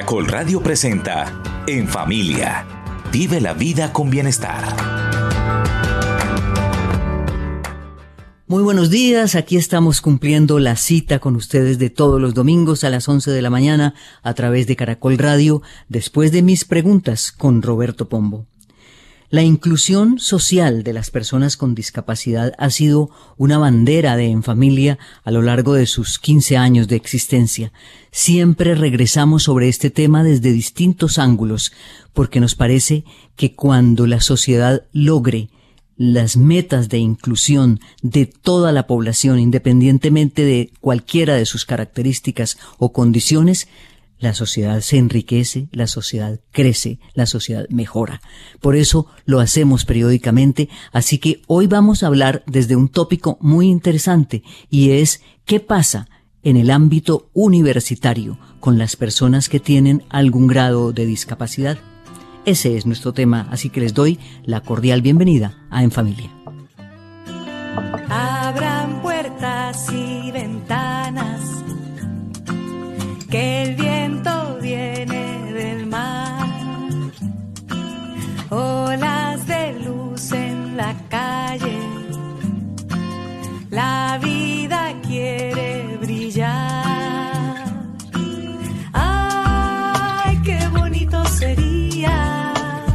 Caracol Radio presenta En Familia. Vive la vida con bienestar. Muy buenos días, aquí estamos cumpliendo la cita con ustedes de todos los domingos a las 11 de la mañana a través de Caracol Radio, después de mis preguntas con Roberto Pombo. La inclusión social de las personas con discapacidad ha sido una bandera de En Familia a lo largo de sus 15 años de existencia. Siempre regresamos sobre este tema desde distintos ángulos, porque nos parece que cuando la sociedad logre las metas de inclusión de toda la población, independientemente de cualquiera de sus características o condiciones, la sociedad se enriquece, la sociedad crece, la sociedad mejora. Por eso lo hacemos periódicamente, así que hoy vamos a hablar desde un tópico muy interesante, y es ¿qué pasa en el ámbito universitario con las personas que tienen algún grado de discapacidad? Ese es nuestro tema, así que les doy la cordial bienvenida a En Familia. Abran puertas y ventanas, que el viento viene del mar. Olas de luz en la calle, la vida quiere brillar. Ay, qué bonito sería,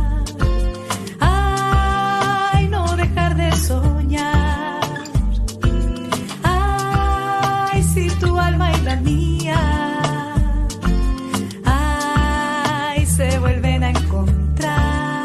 ay, no dejar de soñar. Ay, si tu alma y la mía se vuelven a encontrar.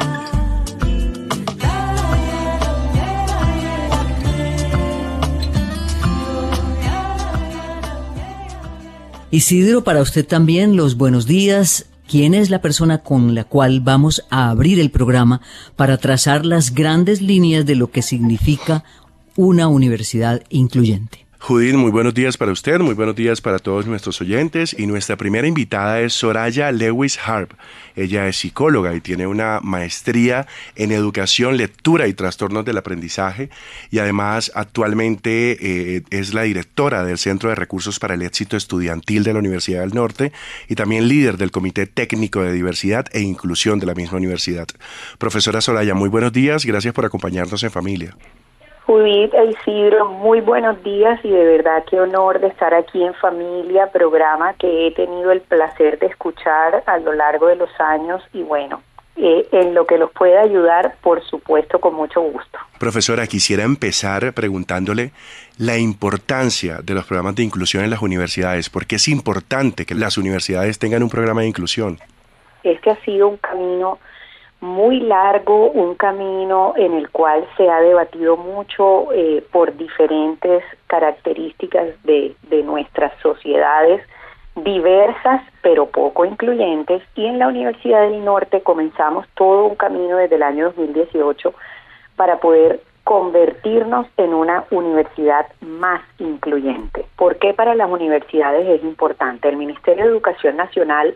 Isidro, para usted también los buenos días. ¿Quién es la persona con la cual vamos a abrir el programa para trazar las grandes líneas de lo que significa una universidad incluyente? Judith, muy buenos días para usted, muy buenos días para todos nuestros oyentes, y nuestra primera invitada es Soraya Lewis Harp. Ella es psicóloga y tiene una maestría en educación, lectura y trastornos del aprendizaje, y además actualmente es la directora del Centro de Recursos para el Éxito Estudiantil de la Universidad del Norte y también líder del Comité Técnico de Diversidad e Inclusión de la misma universidad. Profesora Soraya, muy buenos días, gracias por acompañarnos en Familia. Judith e Isidro, muy buenos días, y de verdad qué honor de estar aquí en Familia, programa que he tenido el placer de escuchar a lo largo de los años, y bueno, en lo que los pueda ayudar, por supuesto, con mucho gusto. Profesora, quisiera empezar preguntándole la importancia de los programas de inclusión en las universidades. ¿Por qué es importante que las universidades tengan un programa de inclusión? Este ha sido un camino muy largo, un camino en el cual se ha debatido mucho por diferentes características de nuestras sociedades diversas pero poco incluyentes, y en la Universidad del Norte comenzamos todo un camino desde el año 2018 para poder convertirnos en una universidad más incluyente. ¿Por qué para las universidades es importante? El Ministerio de Educación Nacional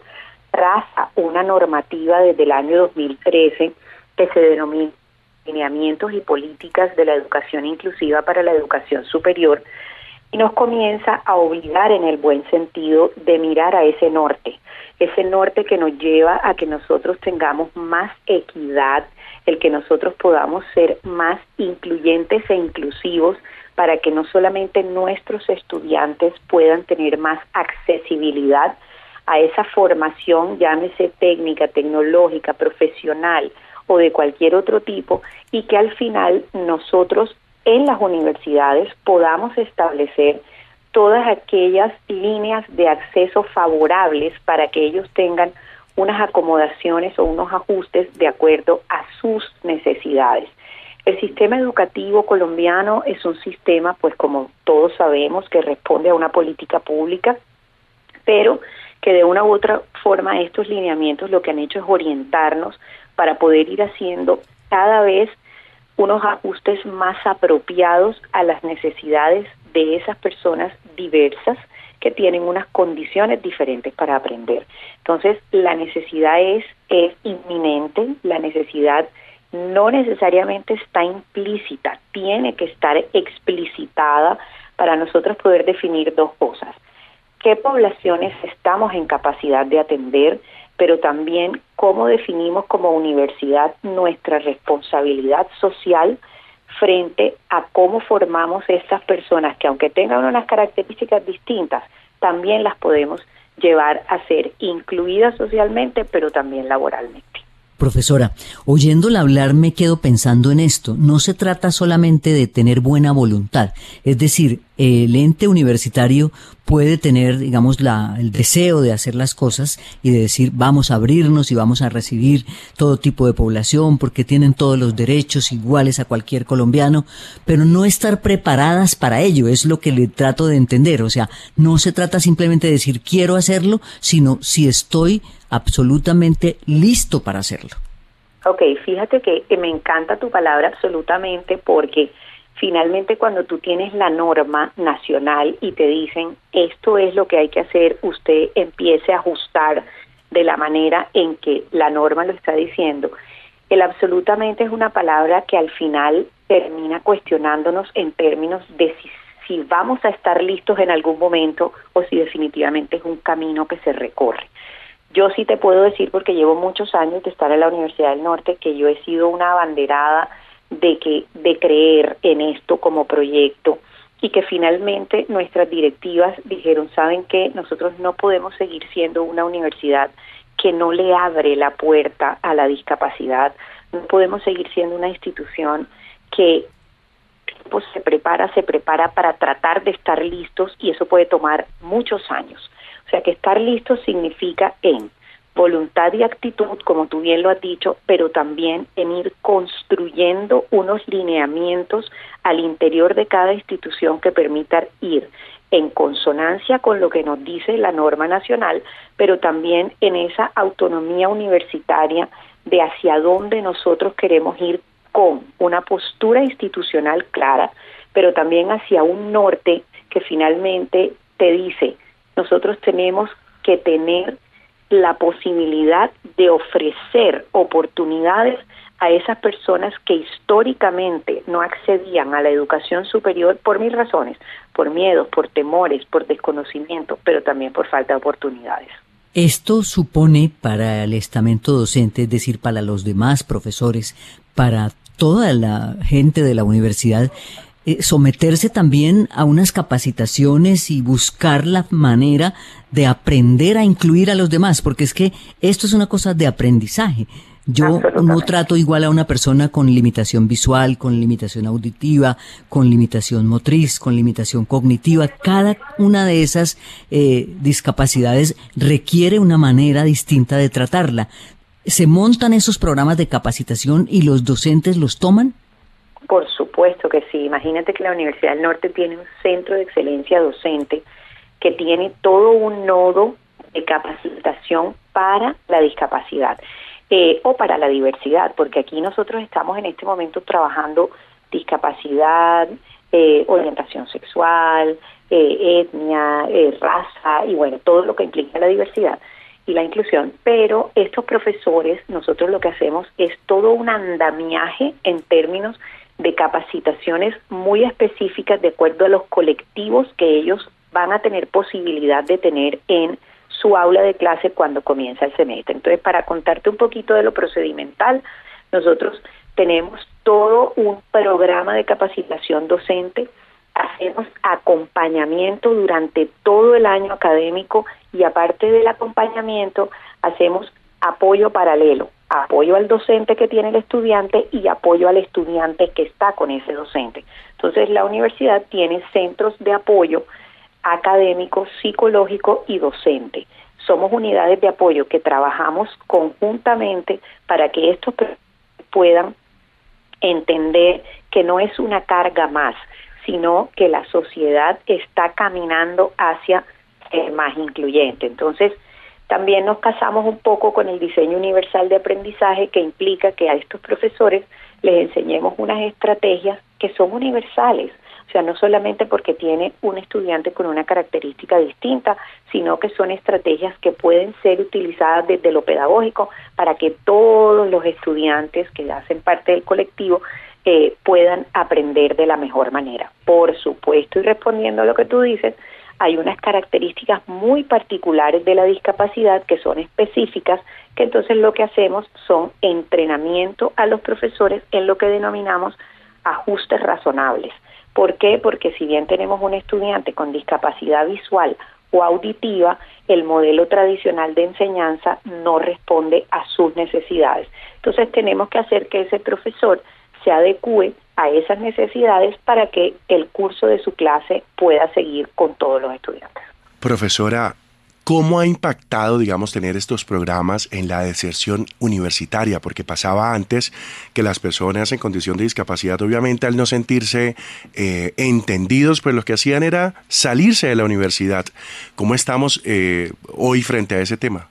traza una normativa desde el año 2013 que se denomina Lineamientos y Políticas de la Educación Inclusiva para la Educación Superior, y nos comienza a obligar en el buen sentido de mirar a ese norte que nos lleva a que nosotros tengamos más equidad, el que nosotros podamos ser más incluyentes e inclusivos, para que no solamente nuestros estudiantes puedan tener más accesibilidad a esa formación, llámese técnica, tecnológica, profesional o de cualquier otro tipo, y que al final nosotros en las universidades podamos establecer todas aquellas líneas de acceso favorables para que ellos tengan unas acomodaciones o unos ajustes de acuerdo a sus necesidades. El sistema educativo colombiano es un sistema, pues como todos sabemos, que responde a una política pública, pero que de una u otra forma estos lineamientos lo que han hecho es orientarnos para poder ir haciendo cada vez unos ajustes más apropiados a las necesidades de esas personas diversas que tienen unas condiciones diferentes para aprender. Entonces, la necesidad es inminente, la necesidad no necesariamente está implícita, tiene que estar explicitada para nosotros poder definir dos cosas. qué poblaciones estamos en capacidad de atender, pero también cómo definimos como universidad nuestra responsabilidad social frente a cómo formamos estas personas que, aunque tengan unas características distintas, también las podemos llevar a ser incluidas socialmente, pero también laboralmente. Profesora, oyéndola hablar me quedo pensando en esto. No se trata solamente de tener buena voluntad. Es decir, el ente universitario puede tener, digamos, el deseo de hacer las cosas y de decir vamos a abrirnos y vamos a recibir todo tipo de población porque tienen todos los derechos iguales a cualquier colombiano, pero no estar preparadas para ello es lo que le trato de entender. O sea, no se trata simplemente de decir quiero hacerlo, sino si estoy absolutamente listo para hacerlo. Ok, fíjate que me encanta tu palabra absolutamente, porque finalmente cuando tú tienes la norma nacional y te dicen esto es lo que hay que hacer, usted empiece a ajustar de la manera en que la norma lo está diciendo. El absolutamente es una palabra que al final termina cuestionándonos en términos de si vamos a estar listos en algún momento o si definitivamente es un camino que se recorre. Yo sí te puedo decir, porque llevo muchos años de estar en la Universidad del Norte, que yo he sido una abanderada de creer en esto como proyecto, y que finalmente nuestras directivas dijeron, ¿saben qué? Nosotros no podemos seguir siendo una universidad que no le abre la puerta a la discapacidad, no podemos seguir siendo una institución que pues, se prepara para tratar de estar listos, y eso puede tomar muchos años. O sea que estar listos significa en voluntad y actitud, como tú bien lo has dicho, pero también en ir construyendo unos lineamientos al interior de cada institución que permitan ir en consonancia con lo que nos dice la norma nacional, pero también en esa autonomía universitaria de hacia dónde nosotros queremos ir con una postura institucional clara, pero también hacia un norte que finalmente te dice, nosotros tenemos que tener la posibilidad de ofrecer oportunidades a esas personas que históricamente no accedían a la educación superior por mil razones, por miedos, por temores, por desconocimiento, pero también por falta de oportunidades. Esto supone para el estamento docente, es decir, para los demás profesores, para toda la gente de la universidad, someterse también a unas capacitaciones y buscar la manera de aprender a incluir a los demás, porque es que esto es una cosa de aprendizaje. Yo no trato igual a una persona con limitación visual, con limitación auditiva, con limitación motriz, con limitación cognitiva. Cada una de esas discapacidades requiere una manera distinta de tratarla. ¿Se montan esos programas de capacitación y los docentes los toman? Por supuesto que sí. Imagínate que la Universidad del Norte tiene un centro de excelencia docente que tiene todo un nodo de capacitación para la discapacidad o para la diversidad, porque aquí nosotros estamos en este momento trabajando discapacidad, orientación sexual, etnia, raza y bueno, todo lo que implica la diversidad y la inclusión, pero estos profesores, nosotros lo que hacemos es todo un andamiaje en términos de capacitaciones muy específicas de acuerdo a los colectivos que ellos van a tener posibilidad de tener en su aula de clase cuando comienza el semestre. Entonces, para contarte un poquito de lo procedimental, nosotros tenemos todo un programa de capacitación docente, hacemos acompañamiento durante todo el año académico y aparte del acompañamiento hacemos apoyo paralelo, apoyo al docente que tiene el estudiante y apoyo al estudiante que está con ese docente. Entonces la universidad tiene centros de apoyo académico, psicológico y docente. Somos unidades de apoyo que trabajamos conjuntamente para que estos puedan entender que no es una carga más, sino que la sociedad está caminando hacia ser más incluyente. Entonces, también nos casamos un poco con el diseño universal de aprendizaje, que implica que a estos profesores les enseñemos unas estrategias que son universales. O sea, no solamente porque tiene un estudiante con una característica distinta, sino que son estrategias que pueden ser utilizadas desde lo pedagógico para que todos los estudiantes que hacen parte del colectivo puedan aprender de la mejor manera. Por supuesto, y respondiendo a lo que tú dices, hay unas características muy particulares de la discapacidad que son específicas, que entonces lo que hacemos son entrenamiento a los profesores en lo que denominamos ajustes razonables. ¿Por qué? Porque si bien tenemos un estudiante con discapacidad visual o auditiva, el modelo tradicional de enseñanza no responde a sus necesidades. Entonces tenemos que hacer que ese profesor se adecue a esas necesidades para que el curso de su clase pueda seguir con todos los estudiantes. Profesora, ¿cómo ha impactado, digamos, tener estos programas en la deserción universitaria? Porque pasaba antes que las personas en condición de discapacidad, obviamente, al no sentirse entendidos, pues lo que hacían era salirse de la universidad. ¿Cómo estamos hoy frente a ese tema?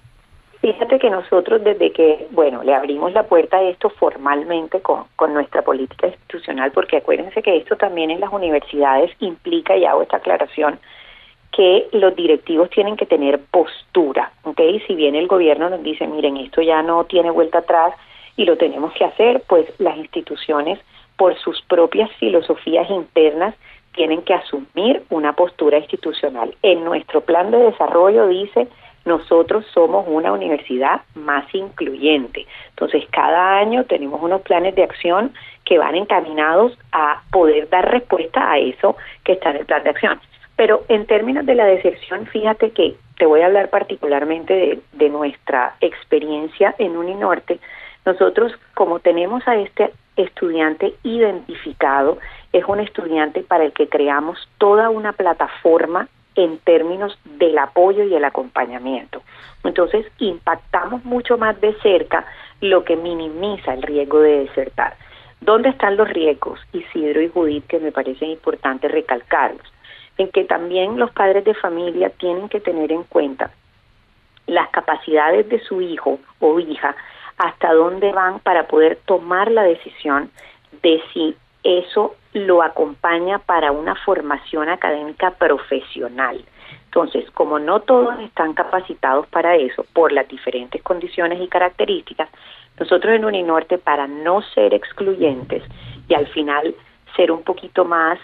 Fíjate que nosotros desde que, le abrimos la puerta a esto formalmente con nuestra política institucional, porque acuérdense que esto también en las universidades implica, y hago esta aclaración, que los directivos tienen que tener postura, ¿ok? Si bien el gobierno nos dice, miren, esto ya no tiene vuelta atrás y lo tenemos que hacer, pues las instituciones, por sus propias filosofías internas, tienen que asumir una postura institucional. En nuestro plan de desarrollo dice, nosotros somos una universidad más incluyente. Entonces, cada año tenemos unos planes de acción que van encaminados a poder dar respuesta a eso que está en el plan de acción. Pero en términos de la deserción, fíjate que te voy a hablar particularmente de nuestra experiencia en Uninorte. Nosotros, como tenemos a este estudiante identificado, es un estudiante para el que creamos toda una plataforma en términos del apoyo y el acompañamiento. Entonces, impactamos mucho más de cerca, lo que minimiza el riesgo de desertar. ¿Dónde están los riesgos, Isidro y Judith, que me parece importante recalcarlos? En que también los padres de familia tienen que tener en cuenta las capacidades de su hijo o hija, hasta dónde van para poder tomar la decisión de si eso lo acompaña para una formación académica profesional. Entonces, como no todos están capacitados para eso, por las diferentes condiciones y características, nosotros en Uninorte, para no ser excluyentes y al final ser un poquito más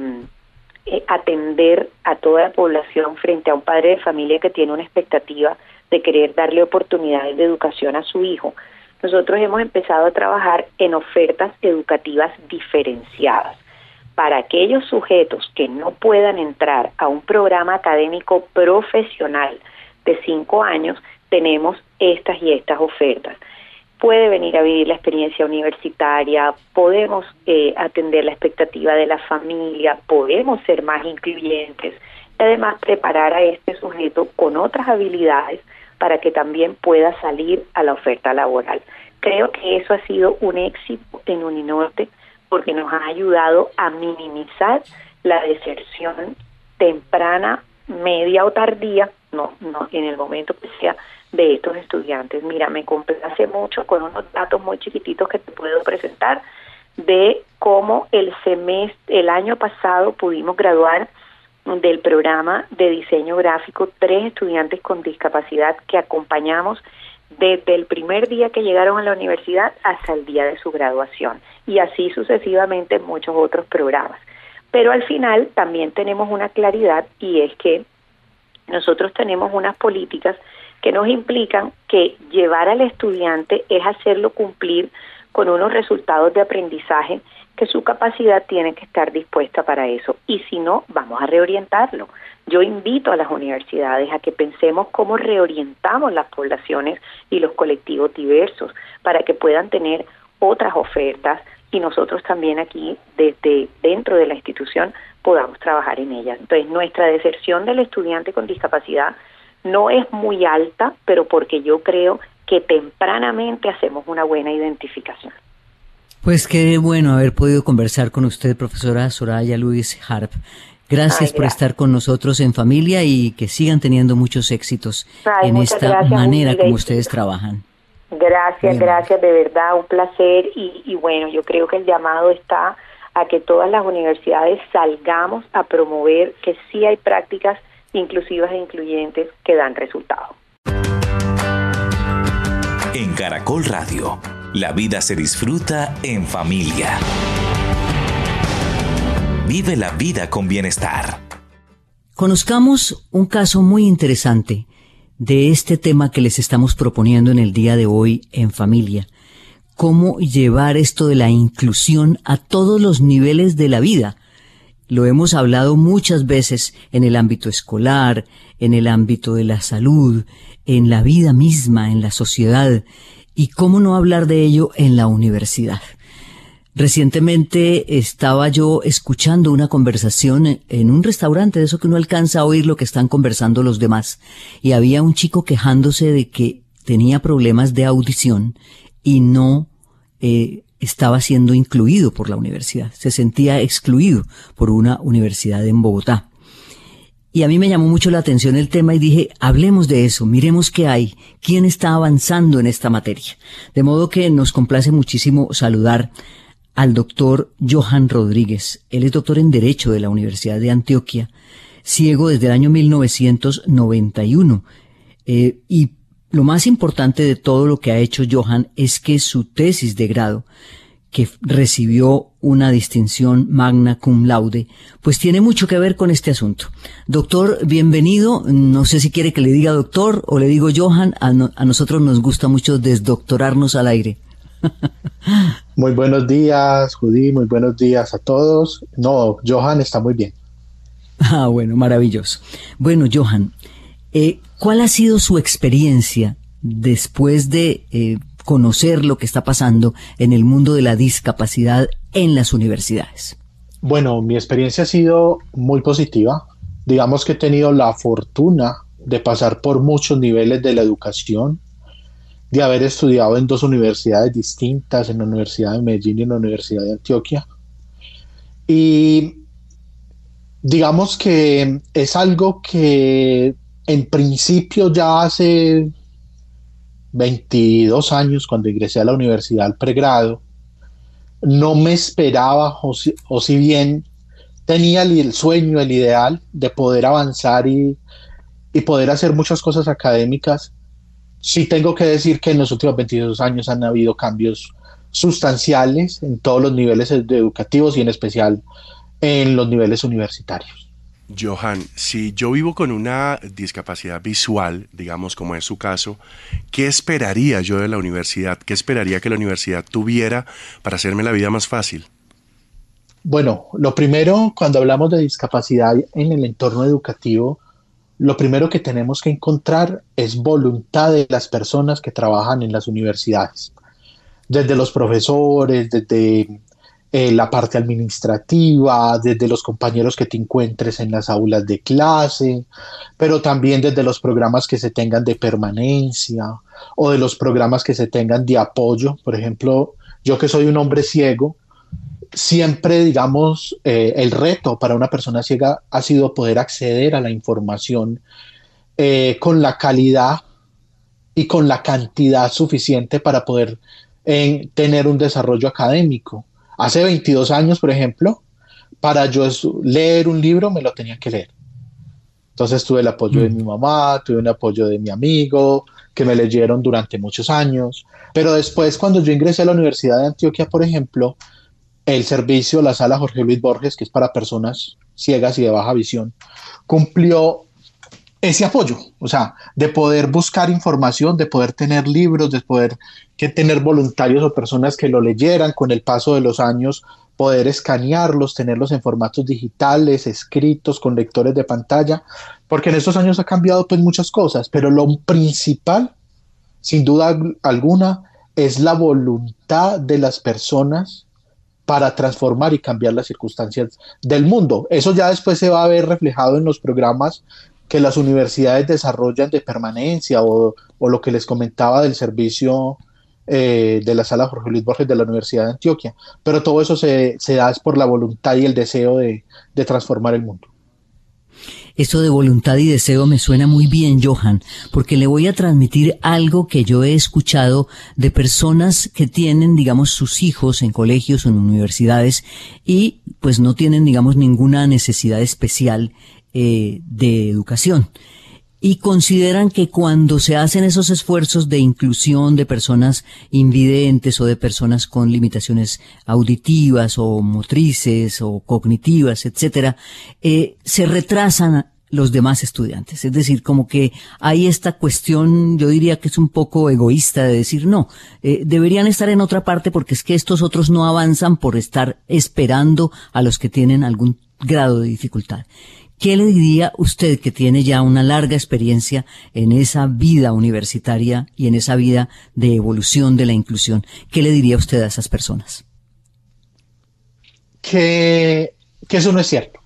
atender a toda la población frente a un padre de familia que tiene una expectativa de querer darle oportunidades de educación a su hijo, nosotros hemos empezado a trabajar en ofertas educativas diferenciadas. Para aquellos sujetos que no puedan entrar a un programa académico profesional de 5 años, tenemos estas y estas ofertas. Puede venir a vivir la experiencia universitaria, podemos atender la expectativa de la familia, podemos ser más incluyentes y además preparar a este sujeto con otras habilidades para que también pueda salir a la oferta laboral. Creo que eso ha sido un éxito en Uninorte porque nos ha ayudado a minimizar la deserción temprana, media o tardía, no en el momento que sea, de estos estudiantes. Mira, me complace mucho con unos datos muy chiquititos que te puedo presentar de cómo el año pasado pudimos graduar del programa de diseño gráfico 3 estudiantes con discapacidad que acompañamos desde el primer día que llegaron a la universidad hasta el día de su graduación, y así sucesivamente en muchos otros programas. Pero al final también tenemos una claridad, y es que nosotros tenemos unas políticas que nos implican que llevar al estudiante es hacerlo cumplir con unos resultados de aprendizaje que su capacidad tiene que estar dispuesta para eso, y si no, vamos a reorientarlo. Yo invito a las universidades a que pensemos cómo reorientamos las poblaciones y los colectivos diversos para que puedan tener otras ofertas y nosotros también aquí, desde dentro de la institución, podamos trabajar en ellas. Entonces, nuestra deserción del estudiante con discapacidad no es muy alta, pero porque yo creo que tempranamente hacemos una buena identificación. Pues qué bueno haber podido conversar con usted, profesora Soraya Lewis Harp. Gracias por estar con nosotros en familia y que sigan teniendo muchos éxitos en esta manera como ustedes trabajan. Gracias, de verdad, un placer y bueno, yo creo que el llamado está a que todas las universidades salgamos a promover que sí hay prácticas inclusivas e incluyentes que dan resultados. En Caracol Radio, la vida se disfruta en familia. Vive la vida con bienestar. Conozcamos un caso muy interesante de este tema que les estamos proponiendo en el día de hoy en familia. Cómo llevar esto de la inclusión a todos los niveles de la vida. Lo hemos hablado muchas veces en el ámbito escolar, en el ámbito de la salud, en la vida misma, en la sociedad. Y cómo no hablar de ello en la universidad. Recientemente estaba yo escuchando una conversación en un restaurante, de eso que uno alcanza a oír lo que están conversando los demás, y había un chico quejándose de que tenía problemas de audición y no estaba siendo incluido por la universidad, se sentía excluido por una universidad en Bogotá. Y a mí me llamó mucho la atención el tema y dije, hablemos de eso, miremos qué hay, quién está avanzando en esta materia. De modo que nos complace muchísimo saludar al doctor Johan Rodríguez. Él es doctor en Derecho de la Universidad de Antioquia, ciego desde el año 1991. Y lo más importante de todo lo que ha hecho Johan es que su tesis de grado, que recibió una distinción magna cum laude, pues tiene mucho que ver con este asunto. Doctor, bienvenido. No sé si quiere que le diga doctor o le digo Johan. A nosotros nos gusta mucho desdoctorarnos al aire. Muy buenos días, Judy, muy buenos días a todos. No, Johan está muy bien. Bueno, maravilloso. Bueno, Johan, ¿cuál ha sido su experiencia después de conocer lo que está pasando en el mundo de la discapacidad en las universidades? Bueno, mi experiencia ha sido muy positiva. Digamos que he tenido la fortuna de pasar por muchos niveles de la educación, de haber estudiado en dos universidades distintas, en la Universidad de Medellín y en la Universidad de Antioquia. Y digamos que es algo que en principio ya hace 22 años, cuando ingresé a la universidad al pregrado, no me esperaba, o si bien tenía el sueño, el ideal de poder avanzar y poder hacer muchas cosas académicas. Sí tengo que decir que en los últimos 22 años han habido cambios sustanciales en todos los niveles educativos y en especial en los niveles universitarios. Johan, si yo vivo con una discapacidad visual, digamos como es su caso, ¿qué esperaría yo de la universidad? ¿Qué esperaría que la universidad tuviera para hacerme la vida más fácil? Bueno, lo primero, cuando hablamos de discapacidad en el entorno educativo, lo primero que tenemos que encontrar es voluntad de las personas que trabajan en las universidades, desde los profesores, desde la parte administrativa, desde los compañeros que te encuentres en las aulas de clase, pero también desde los programas que se tengan de permanencia o de los programas que se tengan de apoyo. Por ejemplo, yo que soy un hombre ciego, siempre, digamos, el reto para una persona ciega ha sido poder acceder a la información con la calidad y con la cantidad suficiente para poder tener un desarrollo académico. Hace 22 años, por ejemplo, para yo leer un libro me lo tenía que leer. Entonces tuve el apoyo de mi mamá, tuve un apoyo de mi amigo, que me leyeron durante muchos años. Pero después, cuando yo ingresé a la Universidad de Antioquia, por ejemplo, el servicio, la sala Jorge Luis Borges, que es para personas ciegas y de baja visión, cumplió ese apoyo, o sea, de poder buscar información, de poder tener libros, de poder tener voluntarios o personas que lo leyeran, con el paso de los años poder escanearlos, tenerlos en formatos digitales, escritos, con lectores de pantalla, porque en estos años ha cambiado pues muchas cosas, pero lo principal, sin duda alguna, es la voluntad de las personas para transformar y cambiar las circunstancias del mundo. Eso ya después se va a ver reflejado en los programas que las universidades desarrollan de permanencia o lo que les comentaba del servicio de la sala Jorge Luis Borges de la Universidad de Antioquia. Pero todo eso se da por la voluntad y el deseo de transformar el mundo. Esto de voluntad y deseo me suena muy bien, Johan, porque le voy a transmitir algo que yo he escuchado de personas que tienen, digamos, sus hijos en colegios o en universidades y pues no tienen, digamos, ninguna necesidad especial de educación. Y consideran que cuando se hacen esos esfuerzos de inclusión de personas invidentes o de personas con limitaciones auditivas o motrices o cognitivas, etcétera, se retrasan los demás estudiantes. Es decir, como que hay esta cuestión, yo diría que es un poco egoísta de decir, no, deberían estar en otra parte porque es que estos otros no avanzan por estar esperando a los que tienen algún grado de dificultad. ¿Qué le diría usted, que tiene ya una larga experiencia en esa vida universitaria y en esa vida de evolución de la inclusión? ¿Qué le diría usted a esas personas? Que eso no es cierto.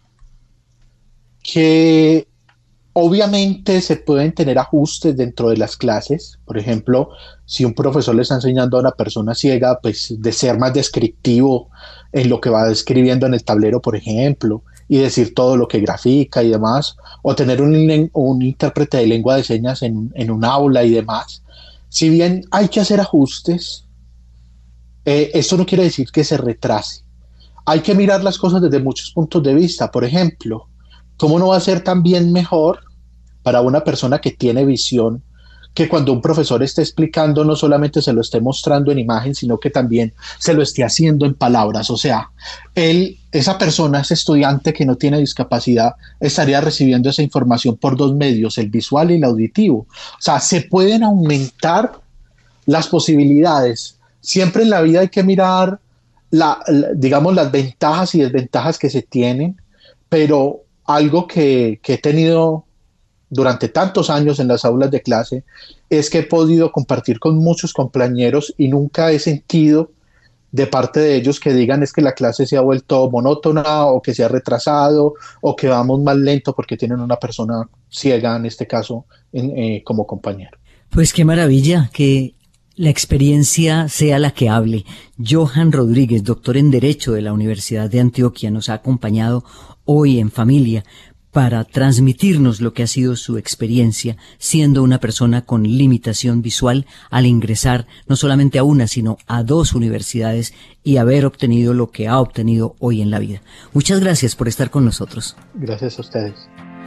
Que obviamente se pueden tener ajustes dentro de las clases. Por ejemplo, si un profesor le está enseñando a una persona ciega, pues de ser más descriptivo en lo que va describiendo en el tablero, por ejemplo, y decir todo lo que grafica y demás, o tener un intérprete de lengua de señas en un aula y demás. Si bien hay que hacer ajustes, esto no quiere decir que se retrase. Hay que mirar las cosas desde muchos puntos de vista. Por ejemplo, ¿cómo no va a ser también mejor para una persona que tiene visión que cuando un profesor esté explicando no solamente se lo esté mostrando en imagen, sino que también se lo esté haciendo en palabras? O sea, esa persona, ese estudiante que no tiene discapacidad, estaría recibiendo esa información por dos medios, el visual y el auditivo. O sea, se pueden aumentar las posibilidades. Siempre en la vida hay que mirar digamos, las ventajas y desventajas que se tienen, pero algo que he tenido durante tantos años en las aulas de clase es que he podido compartir con muchos compañeros y nunca he sentido de parte de ellos que digan es que la clase se ha vuelto monótona o que se ha retrasado o que vamos más lento porque tienen una persona ciega, en este caso, como compañero. Pues qué maravilla que la experiencia sea la que hable. Johan Rodríguez, doctor en Derecho de la Universidad de Antioquia, nos ha acompañado hoy en Familia para transmitirnos lo que ha sido su experiencia siendo una persona con limitación visual al ingresar no solamente a una, sino a dos universidades y haber obtenido lo que ha obtenido hoy en la vida. Muchas gracias por estar con nosotros. Gracias a ustedes.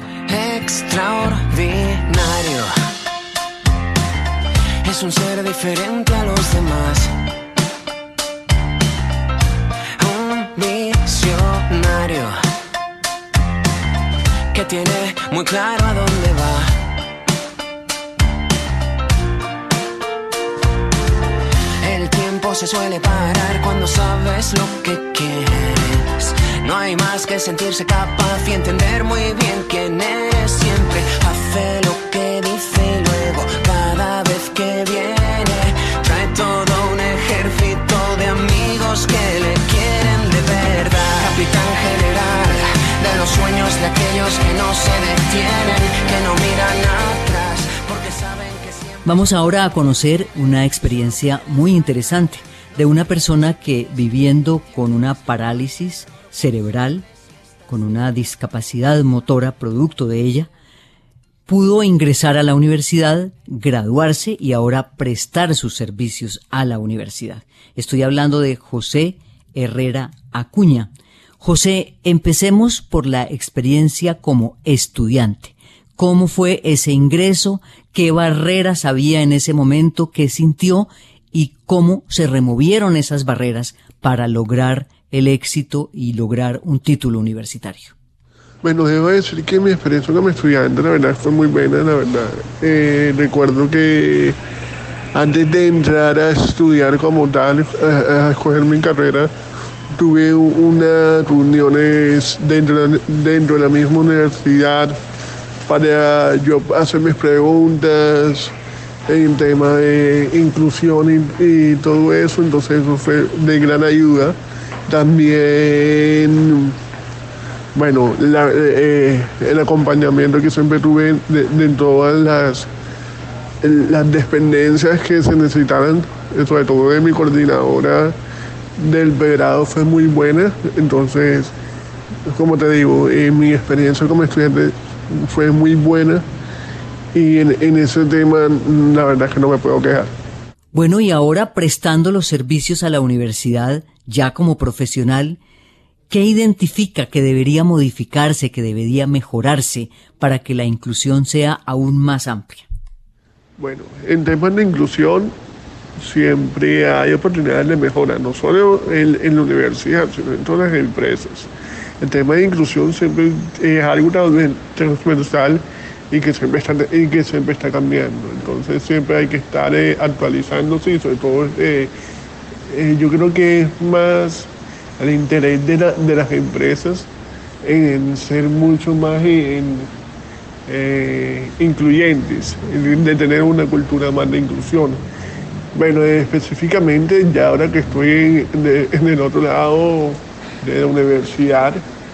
Extraordinario. Es un ser diferente a los demás. Un visionario que tiene muy claro a dónde va. El tiempo se suele parar cuando sabes lo que quieres. No hay más que sentirse capaz y entender muy bien quién es. Siempre hace lo que dice y luego cada vez que viene trae todo un ejército de amigos que le quieren de verdad. Capitán general de los sueños de aquellos que no se detienen, que no miran atrás porque saben que siempre... Vamos ahora a conocer una experiencia muy interesante de una persona que, viviendo con una parálisis cerebral, con una discapacidad motora producto de ella, pudo ingresar a la universidad, graduarse y ahora prestar sus servicios a la universidad. Estoy hablando de José Herrera Acuña. José, empecemos por la experiencia como estudiante. ¿Cómo fue ese ingreso? ¿Qué barreras había en ese momento? ¿Qué sintió? ¿Y cómo se removieron esas barreras para lograr el éxito y lograr un título universitario? Bueno, debo decir que mi experiencia como estudiante, la verdad, fue muy buena, la verdad. Recuerdo que antes de entrar a estudiar como tal, a escoger mi carrera, tuve unas reuniones dentro de la misma universidad para yo hacer mis preguntas en tema de inclusión y todo eso, entonces eso fue de gran ayuda. También, bueno, el acompañamiento que siempre tuve de todas las dependencias que se necesitaban, sobre todo de mi coordinadora del pregrado, fue muy buena. Entonces, como te digo, mi experiencia como estudiante fue muy buena y en ese tema la verdad es que no me puedo quejar. Bueno, y ahora prestando los servicios a la universidad ya como profesional, ¿qué identifica que debería modificarse, que debería mejorarse para que la inclusión sea aún más amplia? Bueno, en temas de inclusión siempre hay oportunidades de mejora, no solo en la universidad, sino en todas las empresas. el tema de inclusión siempre es algo transversal y que siempre está cambiando. Entonces siempre hay que estar actualizándose y sobre todo yo creo que es más el interés de las empresas en ser mucho más incluyentes, de tener una cultura más de inclusión. Bueno, específicamente ya ahora que estoy en el otro lado de la universidad,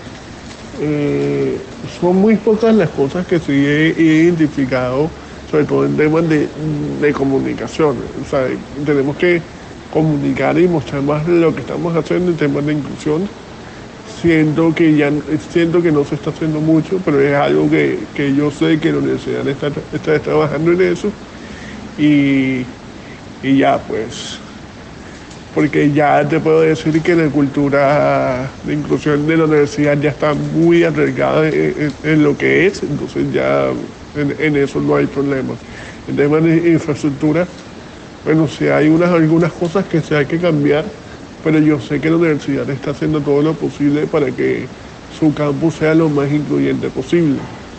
son muy pocas las cosas que sí he identificado, sobre todo en temas de comunicación. O sea, tenemos que comunicar y mostrar más lo que estamos haciendo en temas de inclusión. Siento que no se está haciendo mucho, pero es algo que yo sé que la universidad está trabajando en eso y ya pues, porque ya te puedo decir que la cultura de inclusión de la universidad ya está muy arraigada en lo que es, entonces ya en eso no hay problema. En temas de infraestructura, bueno, sí hay algunas cosas que se hay que cambiar, pero yo sé que la universidad está haciendo todo lo posible para que su campus sea lo más incluyente posible.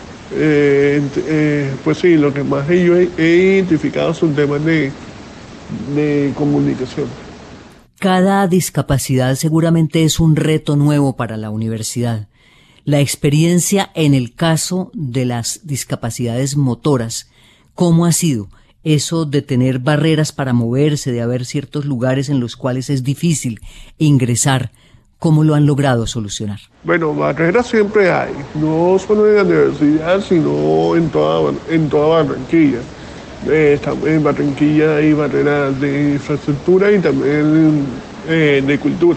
Pues sí, lo que más yo he identificado son temas de comunicación. Cada discapacidad seguramente es un reto nuevo para la universidad. La experiencia en el caso de las discapacidades motoras, ¿cómo ha sido? Eso de tener barreras para moverse, de haber ciertos lugares en los cuales es difícil ingresar, ¿cómo lo han logrado solucionar? Bueno, barreras siempre hay, no solo en la universidad, sino en toda Barranquilla. En Barranquilla hay barreras de infraestructura y también de cultura.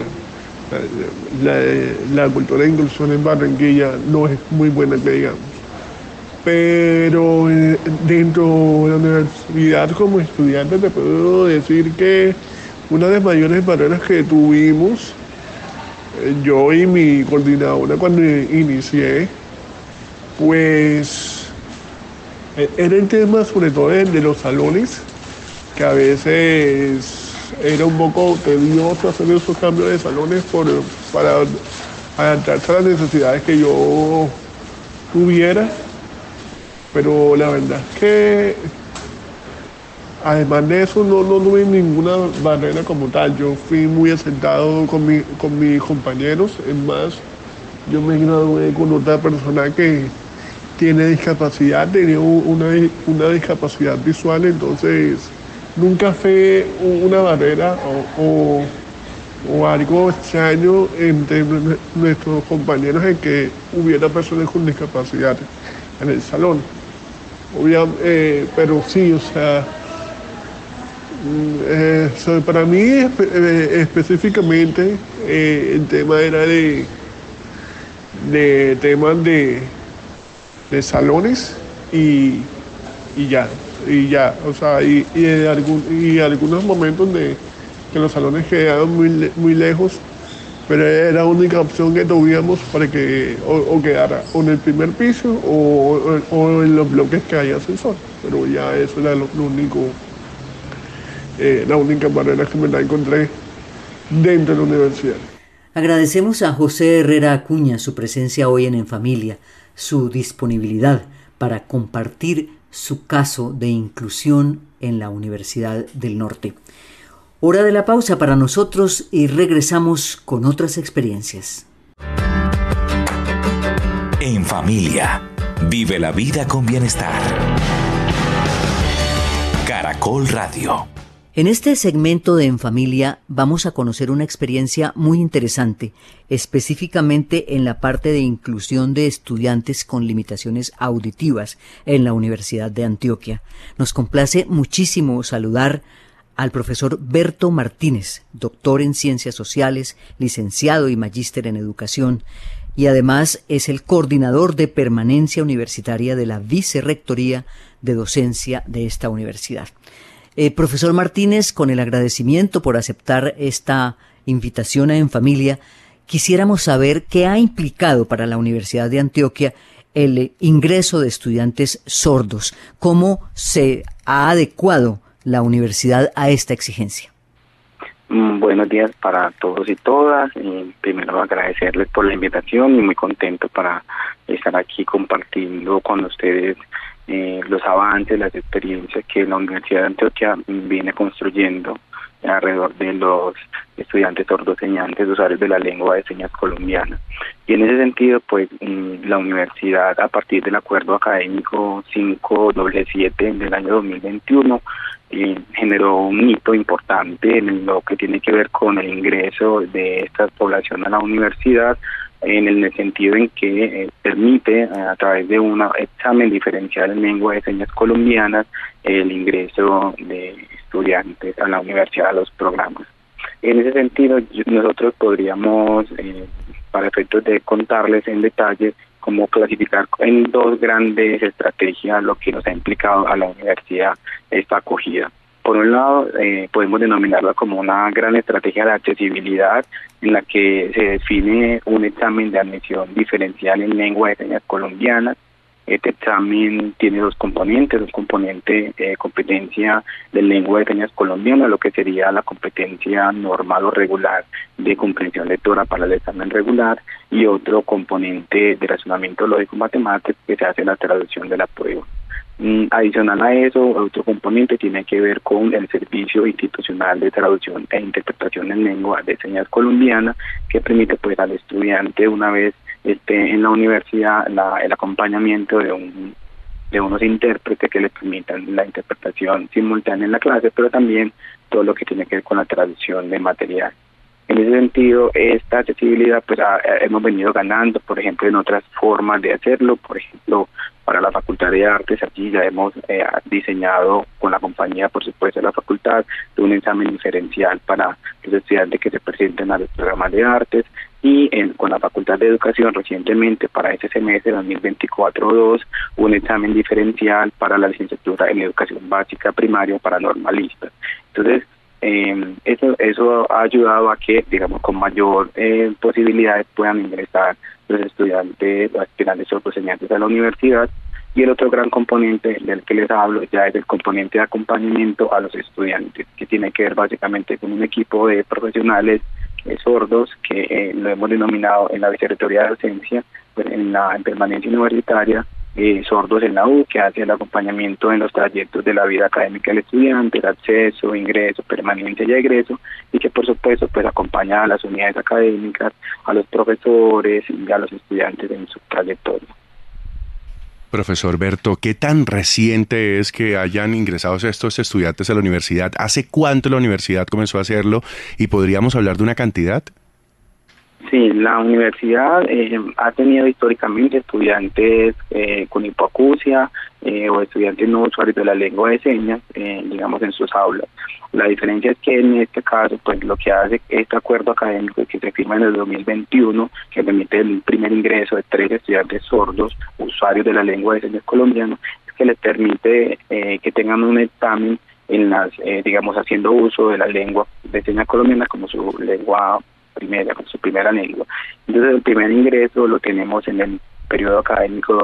La cultura de inclusión en Barranquilla no es muy buena, que digamos. Pero dentro de la universidad como estudiante te puedo decir que una de las mayores barreras que tuvimos, yo y mi coordinadora cuando inicié, pues era el tema sobre todo de los salones, que a veces era un poco tedioso hacer esos cambios de salones para adaptarse a las necesidades que yo tuviera. Pero la verdad es que además de eso no tuve ninguna barrera como tal. Yo fui muy aceptado con mis compañeros. Es más, yo me gradué con otra persona que tiene discapacidad, tenía una discapacidad visual, entonces nunca fue una barrera o algo extraño entre nuestros compañeros en que hubiera personas con discapacidad en el salón. Pero sí, o sea, para mí específicamente el tema era de temas de salones y ya, o sea, y algunos momentos que los salones quedaban muy lejos, pero era la única opción que tuvimos para que o quedara o en el primer piso o en los bloques que hay ascensor, pero ya eso era lo único, la única barrera que me la encontré dentro de la universidad. Agradecemos a José Herrera Acuña su presencia hoy en Familia, su disponibilidad para compartir su caso de inclusión en la Universidad del Norte. Hora de la pausa para nosotros y regresamos con otras experiencias. En Familia, vive la vida con bienestar. Caracol Radio. En este segmento de En Familia vamos a conocer una experiencia muy interesante, específicamente en la parte de inclusión de estudiantes con limitaciones auditivas en la Universidad de Antioquia. Nos complace muchísimo saludar al profesor Berto Martínez, doctor en Ciencias Sociales, licenciado y magíster en Educación, y además es el coordinador de permanencia universitaria de la Vicerrectoría de Docencia de esta universidad. Profesor Martínez, con el agradecimiento por aceptar esta invitación a En Familia, quisiéramos saber qué ha implicado para la Universidad de Antioquia el ingreso de estudiantes sordos, cómo se ha adecuado la universidad a esta exigencia. Buenos días para todos y todas. Primero agradecerles por la invitación y muy contento para estar aquí compartiendo con ustedes los avances, las experiencias que la Universidad de Antioquia viene construyendo alrededor de los estudiantes sordoseñantes usuarios de la lengua de señas colombiana. Y en ese sentido, pues la universidad, a partir del acuerdo académico 577 del año 2021, generó un hito importante en lo que tiene que ver con el ingreso de esta población a la universidad, en el sentido en que permite, a través de un examen diferencial en lengua de señas colombianas, el ingreso de estudiantes a la universidad, a los programas. En ese sentido, nosotros podríamos, para efectos de contarles en detalle, cómo clasificar en dos grandes estrategias lo que nos ha implicado a la universidad esta acogida. Por un lado, podemos denominarla como una gran estrategia de accesibilidad, en la que se define un examen de admisión diferencial en lengua de señas colombianas. Este examen tiene dos componentes: un componente competencia de lengua de señas colombiana, lo que sería la competencia normal o regular de comprensión lectora para el examen regular, y otro componente de razonamiento lógico matemático, que se hace la traducción de la prueba. Adicional a eso, otro componente tiene que ver con el servicio institucional de traducción e interpretación en lengua de señas colombiana, que permite pues al estudiante, una vez esté en la universidad, el acompañamiento de unos intérpretes que le permitan la interpretación simultánea en la clase, pero también todo lo que tiene que ver con la traducción de material. En ese sentido, esta accesibilidad pues hemos venido ganando, por ejemplo, en otras formas de hacerlo. Por ejemplo, para la Facultad de Artes, aquí ya hemos diseñado con la compañía, por supuesto, de la facultad, un examen diferencial para los estudiantes que se presenten a los programas de artes, y con la Facultad de Educación recientemente, para este semestre 2024-2, un examen diferencial para la licenciatura en Educación Básica Primaria para normalistas. Entonces, eso ha ayudado a que, digamos, con mayor posibilidades puedan ingresar los estudiantes o aspirantes sordoseñantes a la universidad. Y el otro gran componente del que les hablo ya es el componente de acompañamiento a los estudiantes, que tiene que ver básicamente con un equipo de profesionales sordos que lo hemos denominado en la Vicerrectoría de Docencia, pues en permanencia universitaria, sordos en la U, que hace el acompañamiento en los trayectos de la vida académica del estudiante, el acceso, ingreso, permanencia y egreso, y que por supuesto pues acompaña a las unidades académicas, a los profesores y a los estudiantes en su trayectoria. Profesor Berto, ¿qué tan reciente es que hayan ingresado estos estudiantes a la universidad? ¿Hace cuánto la universidad comenzó a hacerlo? ¿Y podríamos hablar de una cantidad? Sí, la universidad ha tenido históricamente estudiantes con hipoacusia o estudiantes no usuarios de la lengua de señas, digamos, en sus aulas. La diferencia es que en este caso, pues lo que hace este acuerdo académico que se firma en el 2021, que permite el primer ingreso de 3 estudiantes sordos usuarios de la lengua de señas colombiana, es que les permite que tengan un examen en las, digamos, haciendo uso de la lengua de señas colombiana como su lengua primera, con su primera lengua. Entonces el primer ingreso lo tenemos en el periodo académico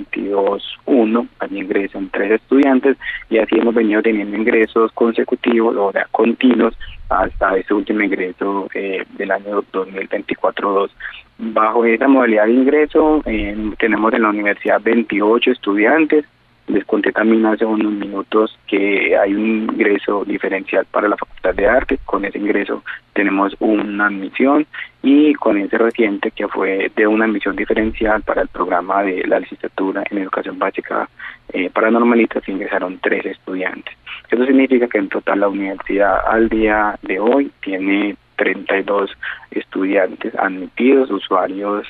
2022-1, allí ingresan 3 estudiantes, y así hemos venido teniendo ingresos consecutivos, o sea, continuos, hasta este último ingreso del año 2024-2. Bajo esa modalidad de ingreso tenemos en la universidad 28 estudiantes. Les conté también hace unos minutos que hay un ingreso diferencial para la Facultad de Artes. Con ese ingreso tenemos una admisión, y con ese reciente que fue de una admisión diferencial para el programa de la licenciatura en Educación Básica para normalistas, ingresaron 3 estudiantes. Eso significa que en total la universidad al día de hoy tiene 32 estudiantes admitidos, usuarios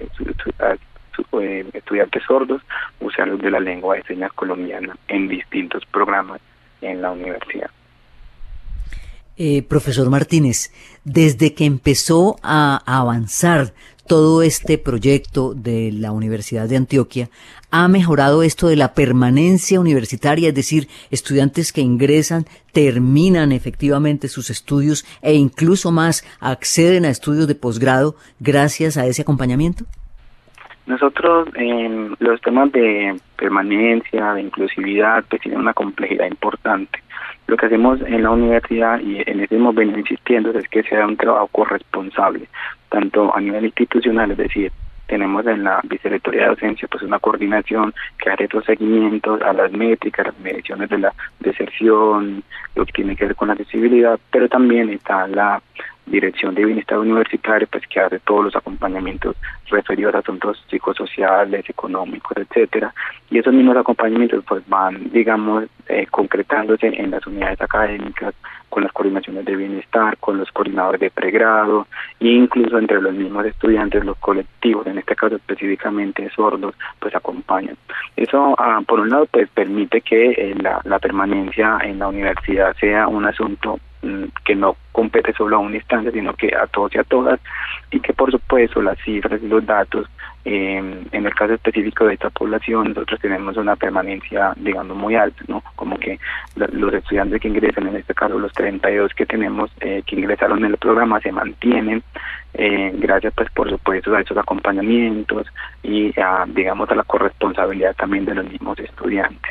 estudiantes sordos, usuarios de la lengua de señas colombiana en distintos programas en la universidad. Profesor Martínez, desde que empezó a avanzar todo este proyecto de la Universidad de Antioquia, ¿ha mejorado esto de la permanencia universitaria? Es decir, estudiantes que ingresan, terminan efectivamente sus estudios e incluso más acceden a estudios de posgrado gracias a ese acompañamiento. Nosotros, los temas de permanencia, de inclusividad, pues tienen una complejidad importante. Lo que hacemos en la universidad, y en eso hemos venido insistiendo, es que sea un trabajo corresponsable, tanto a nivel institucional, es decir, tenemos en la Vicerrectoría de Docencia pues una coordinación que hace estos seguimientos a las métricas, las mediciones de la deserción, lo que tiene que ver con la accesibilidad, pero también está la Dirección de Bienestar Universitario, pues que hace todos los acompañamientos referidos a asuntos psicosociales, económicos, etcétera, y esos mismos acompañamientos pues van, digamos, concretándose en las unidades académicas, con las coordinaciones de bienestar, con los coordinadores de pregrado, e incluso entre los mismos estudiantes, los colectivos, en este caso específicamente sordos, pues acompañan. Eso, por un lado, pues permite que la permanencia en la universidad sea un asunto que no compete solo a un instante, sino que a todos y a todas, y que por supuesto las cifras y los datos, en el caso específico de esta población, nosotros tenemos una permanencia, digamos, muy alta, ¿no? Como que los estudiantes que ingresan, en este caso los 32 que tenemos, que ingresaron en el programa, se mantienen, gracias pues por supuesto a esos acompañamientos y digamos a la corresponsabilidad también de los mismos estudiantes.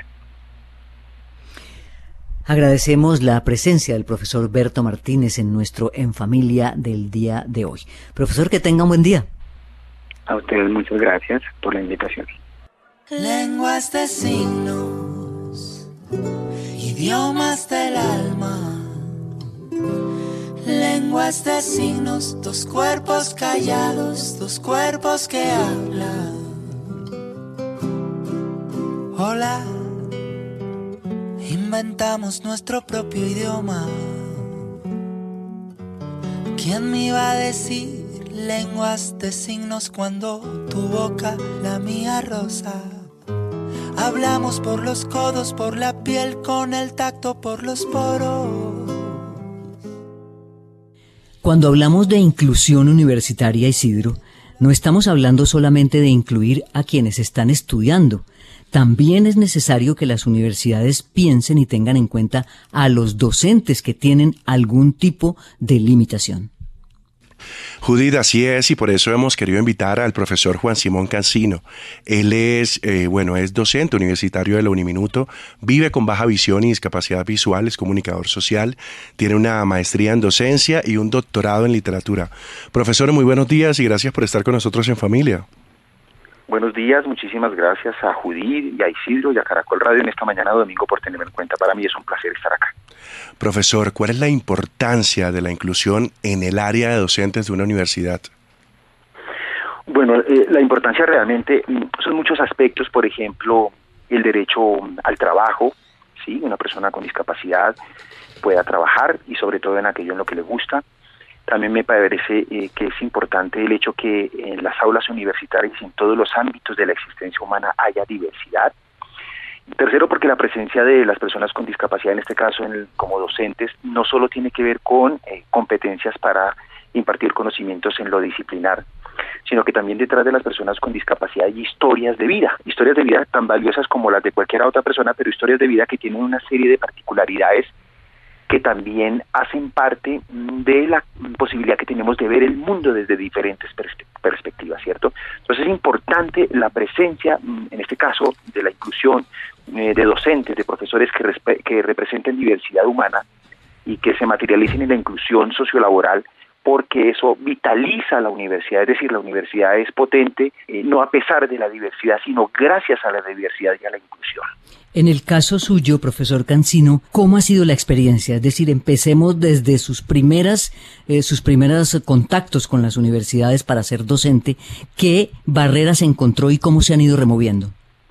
Agradecemos la presencia del profesor Berto Martínez en nuestro En Familia del día de hoy. Profesor, que tenga un buen día. A ustedes muchas gracias por la invitación. Lenguas de signos, idiomas del alma. Lenguas de signos, dos cuerpos callados, dos cuerpos que hablan. Hola. Inventamos nuestro propio idioma. ¿Quién me iba a decir lenguas de signos cuando tu boca, la mía rosa? Hablamos por los codos, por la piel, con el tacto, por los poros. Cuando hablamos de inclusión universitaria, Isidro, no estamos hablando solamente de incluir a quienes están estudiando. También es necesario que las universidades piensen y tengan en cuenta a los docentes que tienen algún tipo de limitación. Judith, así es, y por eso hemos querido invitar al profesor Juan Simón Cancino. Él es docente universitario de la Uniminuto, vive con baja visión y discapacidad visual, es comunicador social, tiene una maestría en docencia y un doctorado en literatura. Profesor, muy buenos días y gracias por estar con nosotros en Familia. Buenos días, muchísimas gracias a Judith y a Isidro y a Caracol Radio en esta mañana de domingo por tenerme en cuenta. Para mí es un placer estar acá. Profesor, ¿cuál es la importancia de la inclusión en el área de docentes de una universidad? Bueno, la importancia realmente son muchos aspectos, por ejemplo, el derecho al trabajo, ¿sí? Una persona con discapacidad pueda trabajar y sobre todo en aquello en lo que le gusta. También me parece que es importante el hecho que en las aulas universitarias y en todos los ámbitos de la existencia humana haya diversidad. Tercero, porque la presencia de las personas con discapacidad, en este caso como docentes, no solo tiene que ver con competencias para impartir conocimientos en lo disciplinar, sino que también detrás de las personas con discapacidad hay historias de vida tan valiosas como las de cualquier otra persona, pero historias de vida que tienen una serie de particularidades que también hacen parte de la posibilidad que tenemos de ver el mundo desde diferentes perspectivas, ¿cierto? Entonces es importante la presencia, en este caso, de la inclusión de docentes, de profesores que representen diversidad humana y que se materialicen en la inclusión sociolaboral, porque eso vitaliza a la universidad, es decir, la universidad es potente, no a pesar de la diversidad, sino gracias a la diversidad y a la inclusión. En el caso suyo, profesor Cancino, ¿cómo ha sido la experiencia? Es decir, empecemos desde sus primeros contactos con las universidades para ser docente. ¿Qué barreras encontró y cómo se han ido removiendo?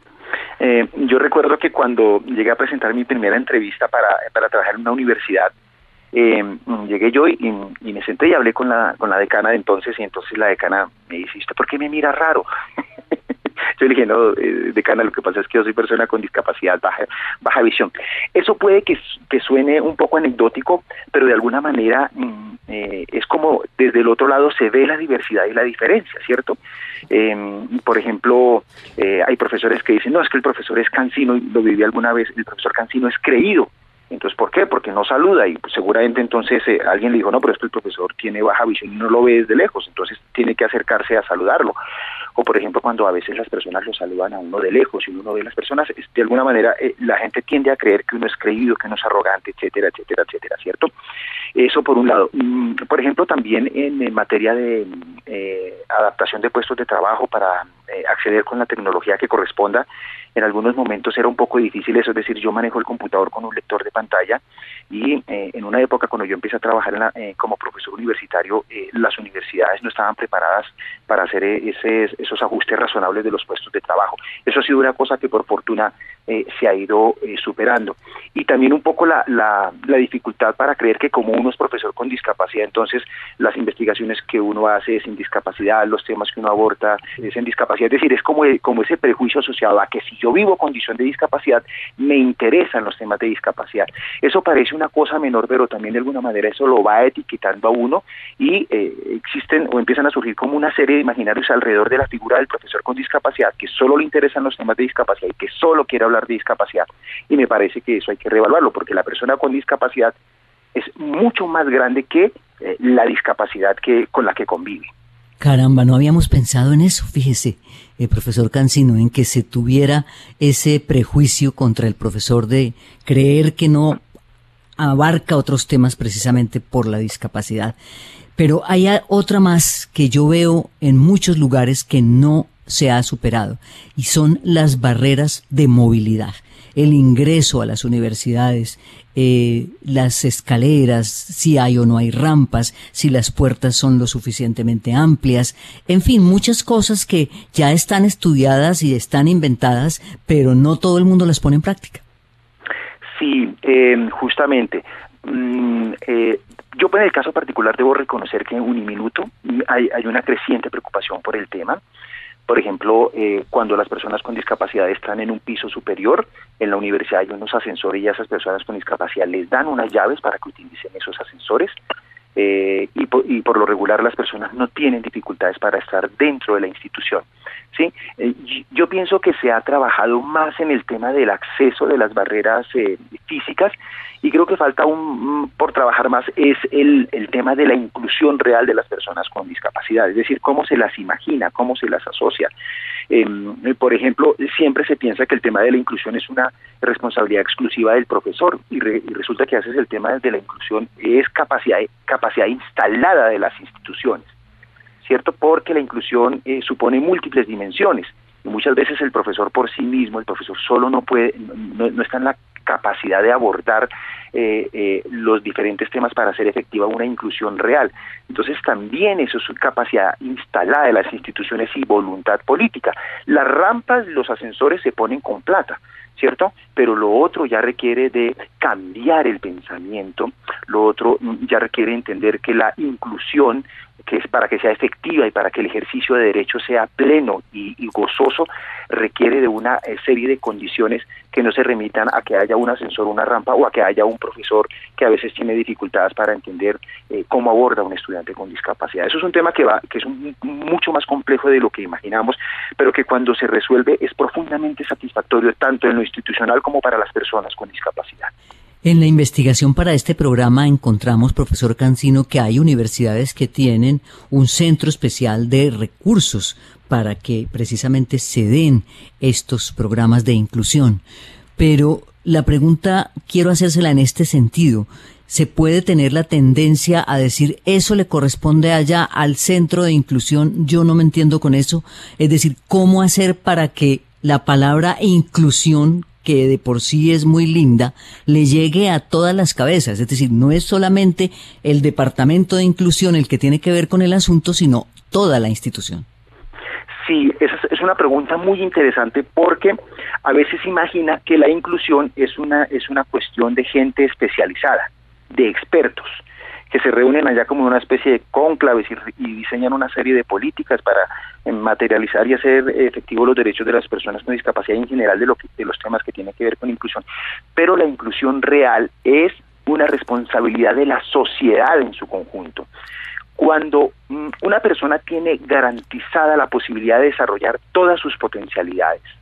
Yo recuerdo que cuando llegué a presentar mi primera entrevista para trabajar en una universidad, llegué yo y me senté y hablé con la decana de entonces, y entonces la decana me dice: ¿usted por qué me mira raro? Yo le dije: no, decana, lo que pasa es que yo soy persona con discapacidad, baja visión. Eso puede que suene un poco anecdótico, pero de alguna manera es como desde el otro lado se ve la diversidad y la diferencia, ¿cierto? Por ejemplo, hay profesores que dicen: no, es que el profesor es Cancino, y lo viví alguna vez, el profesor Cancino es creído. Entonces, ¿por qué? Porque no saluda y pues, seguramente entonces alguien le dijo, no, pero es que el profesor tiene baja visión y no lo ve desde lejos, entonces tiene que acercarse a saludarlo. O por ejemplo, cuando a veces las personas lo saludan a uno de lejos y uno ve a las personas, de alguna manera la gente tiende a creer que uno es creído, que uno es arrogante, etcétera, etcétera, etcétera, ¿cierto? Eso por un lado. Por ejemplo, también en materia de adaptación de puestos de trabajo para acceder con la tecnología que corresponda, en algunos momentos era un poco difícil eso, es decir, yo manejo el computador con un lector de pantalla y en una época cuando yo empecé a trabajar como profesor universitario, las universidades no estaban preparadas para hacer esos ajustes razonables de los puestos de trabajo. Eso ha sido una cosa que por fortuna se ha ido superando. Y también un poco la dificultad para creer que como uno es profesor con discapacidad, entonces las investigaciones que uno hace es en discapacidad, los temas que uno aborda es en discapacidad, es decir, es como ese prejuicio asociado a que si yo vivo condición de discapacidad, me interesan los temas de discapacidad. Eso parece una cosa menor, pero también de alguna manera eso lo va etiquetando a uno y existen o empiezan a surgir como una serie de imaginarios alrededor de la figura del profesor con discapacidad que solo le interesan los temas de discapacidad y que solo quiere hablar de discapacidad. Y me parece que eso hay que reevaluarlo, porque la persona con discapacidad es mucho más grande que la discapacidad con la que convive. Caramba, no habíamos pensado en eso, fíjese, profesor Cancino, en que se tuviera ese prejuicio contra el profesor de creer que no abarca otros temas precisamente por la discapacidad. Pero hay otra más que yo veo en muchos lugares que no se ha superado, y son las barreras de movilidad. El ingreso a las universidades, las escaleras, si hay o no hay rampas, si las puertas son lo suficientemente amplias, en fin, muchas cosas que ya están estudiadas y están inventadas, pero no todo el mundo las pone en práctica. Sí, justamente. Yo en el caso particular debo reconocer que en Uniminuto hay una creciente preocupación por el tema. Por ejemplo, cuando las personas con discapacidad están en un piso superior, en la universidad hay unos ascensores y a esas personas con discapacidad les dan unas llaves para que utilicen esos ascensores. Y por lo regular las personas no tienen dificultades para estar dentro de la institución, ¿sí? Yo pienso que se ha trabajado más en el tema del acceso de las barreras físicas y creo que falta por trabajar más es el tema de la inclusión real de las personas con discapacidad, es decir, cómo se las imagina, cómo se las asocia. Por ejemplo, siempre se piensa que el tema de la inclusión es una responsabilidad exclusiva del profesor y resulta que a veces el tema de la inclusión es capacidad instalada de las instituciones, ¿cierto? Porque la inclusión supone múltiples dimensiones y muchas veces el profesor por sí mismo, el profesor solo no está en la capacidad de abordar los diferentes temas para hacer efectiva una inclusión real. Entonces también eso es capacidad instalada de las instituciones y voluntad política. Las rampas, los ascensores se ponen con plata, ¿cierto? Pero lo otro ya requiere de cambiar el pensamiento, lo otro ya requiere entender que la inclusión, que es para que sea efectiva y para que el ejercicio de derechos sea pleno y gozoso, requiere de una serie de condiciones que no se remitan a que haya un ascensor, una rampa o a que haya un profesor que a veces tiene dificultades para entender cómo aborda un estudiante con discapacidad. Eso es un tema que es mucho más complejo de lo que imaginamos, pero que cuando se resuelve es profundamente satisfactorio tanto en lo institucional como para las personas con discapacidad. En la investigación para este programa encontramos, profesor Cancino, que hay universidades que tienen un centro especial de recursos para que precisamente se den estos programas de inclusión. Pero la pregunta quiero hacérsela en este sentido. ¿Se puede tener la tendencia a decir eso le corresponde allá al centro de inclusión? Yo no me entiendo con eso. Es decir, ¿cómo hacer para que la palabra inclusión, que de por sí es muy linda, le llegue a todas las cabezas? Es decir, no es solamente el departamento de inclusión el que tiene que ver con el asunto, sino toda la institución. Sí, esa es una pregunta muy interesante porque a veces imagina que la inclusión es una cuestión de gente especializada, de expertos, que se reúnen allá como una especie de cónclaves y diseñan una serie de políticas para materializar y hacer efectivos los derechos de las personas con discapacidad y en general de los temas que tienen que ver con inclusión. Pero la inclusión real es una responsabilidad de la sociedad en su conjunto. Cuando una persona tiene garantizada la posibilidad de desarrollar todas sus potencialidades,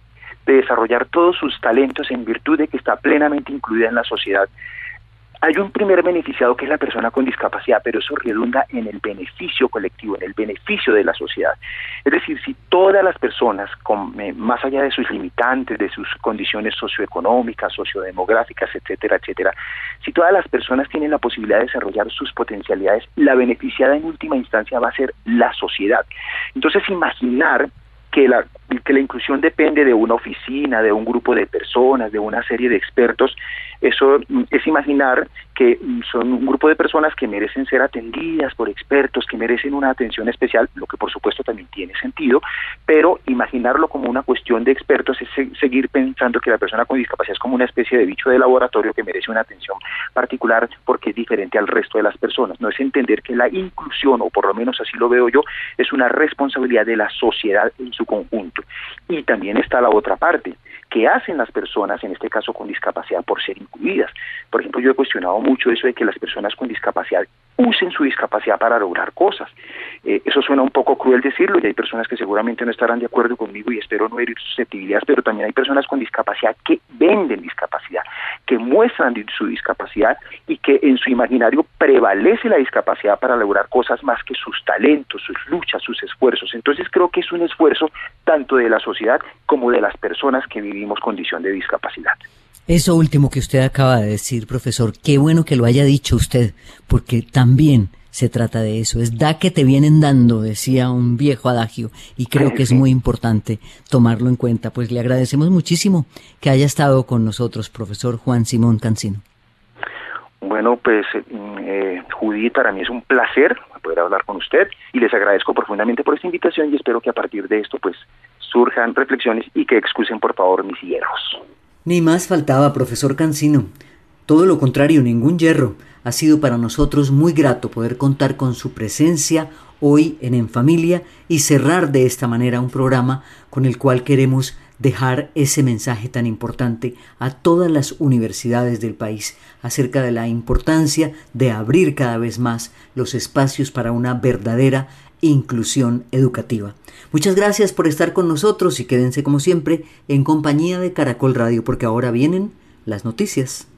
de desarrollar todos sus talentos en virtud de que está plenamente incluida en la sociedad. Hay un primer beneficiado que es la persona con discapacidad, pero eso redunda en el beneficio colectivo, en el beneficio de la sociedad. Es decir, si todas las personas, más allá de sus limitantes, de sus condiciones socioeconómicas, sociodemográficas, etcétera, etcétera, si todas las personas tienen la posibilidad de desarrollar sus potencialidades, la beneficiada en última instancia va a ser la sociedad. Entonces, imaginar que la inclusión depende de una oficina, de un grupo de personas, de una serie de expertos, eso es imaginar que son un grupo de personas que merecen ser atendidas por expertos, que merecen una atención especial, lo que por supuesto también tiene sentido, pero imaginarlo como una cuestión de expertos es seguir pensando que la persona con discapacidad es como una especie de bicho de laboratorio que merece una atención particular porque es diferente al resto de las personas. No es entender que la inclusión, o por lo menos así lo veo yo, es una responsabilidad de la sociedad en su conjunto. Y también está la otra parte, ¿qué hacen las personas, en este caso con discapacidad, por ser incluidas? Por ejemplo, yo he cuestionado mucho eso de que las personas con discapacidad usen su discapacidad para lograr cosas. Eso suena un poco cruel decirlo, y hay personas que seguramente no estarán de acuerdo conmigo y espero no herir susceptibilidades, pero también hay personas con discapacidad que venden discapacidad, que muestran su discapacidad y que en su imaginario prevalece la discapacidad para lograr cosas más que sus talentos, sus luchas, sus esfuerzos. Entonces creo que es un esfuerzo tanto de la sociedad como de las personas que vivimos condición de discapacidad. Eso último que usted acaba de decir, profesor, qué bueno que lo haya dicho usted, porque también se trata de eso, es da que te vienen dando, decía un viejo adagio, y creo que es muy importante tomarlo en cuenta. Pues le agradecemos muchísimo que haya estado con nosotros, profesor Juan Simón Cancino. Bueno, pues Judith, para mí es un placer poder hablar con usted y les agradezco profundamente por esta invitación y espero que a partir de esto pues surjan reflexiones y que excusen por favor mis hierros. Ni más faltaba, profesor Cancino. Todo lo contrario, ningún hierro. Ha sido para nosotros muy grato poder contar con su presencia hoy En Familia y cerrar de esta manera un programa con el cual queremos dejar ese mensaje tan importante a todas las universidades del país acerca de la importancia de abrir cada vez más los espacios para una verdadera inclusión educativa. Muchas gracias por estar con nosotros y quédense como siempre en compañía de Caracol Radio porque ahora vienen las noticias.